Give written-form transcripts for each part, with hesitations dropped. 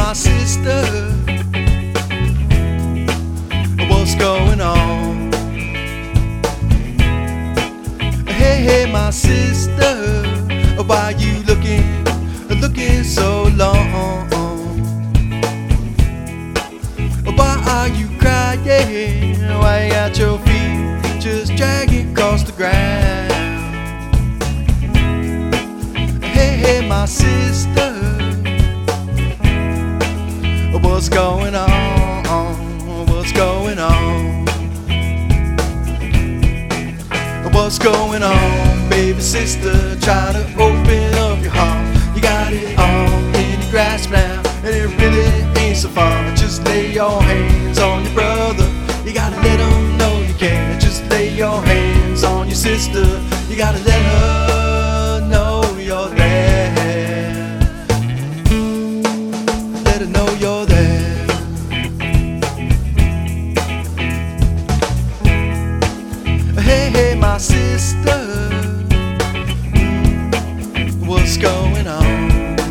my sister, what's going on? Hey, hey, my sister, why you looking so long? Why are you crying? Why you got your feet just dragging across the ground? Hey, hey, my sister, what's going on? What's going on? What's going on, baby sister? Try to open up your heart. You got it all in your grasp now, and it really ain't so far. Just lay your hands on your brother. You gotta let him know you can. Just lay your hands on your sister. You gotta let her know you're there. Let her know you're there. Hey, hey, my sister, what's going on?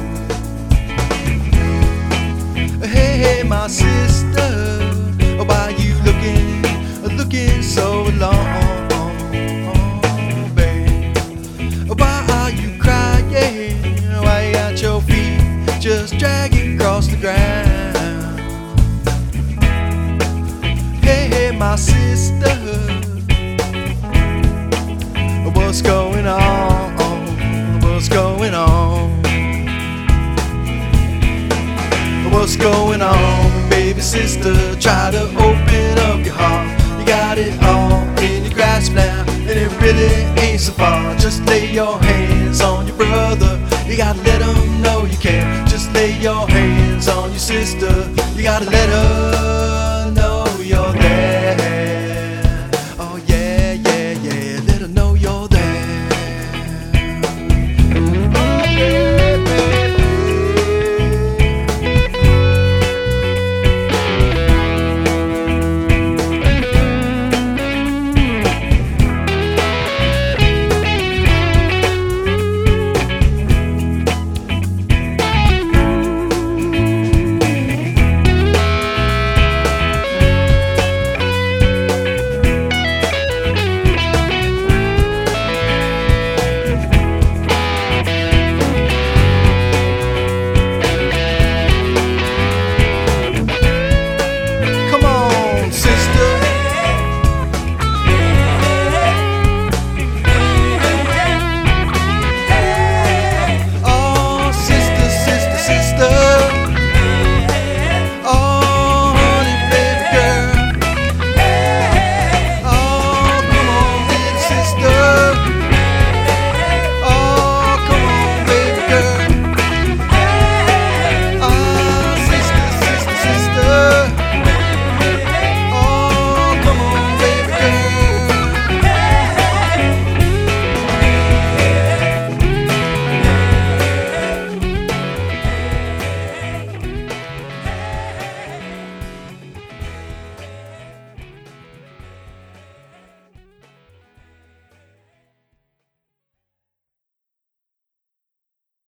Hey, hey, my sister, why you looking so long, babe? Why are you crying? Why you got your feet just dragging across the ground? Hey, hey, my sister, what's going on? What's going on? What's going on, baby sister? Try to open up your heart. You got it all in your grasp now, and it really ain't so far. Just lay your hands on your brother. You gotta let him know you can. Just lay your hands on your sister. You gotta let her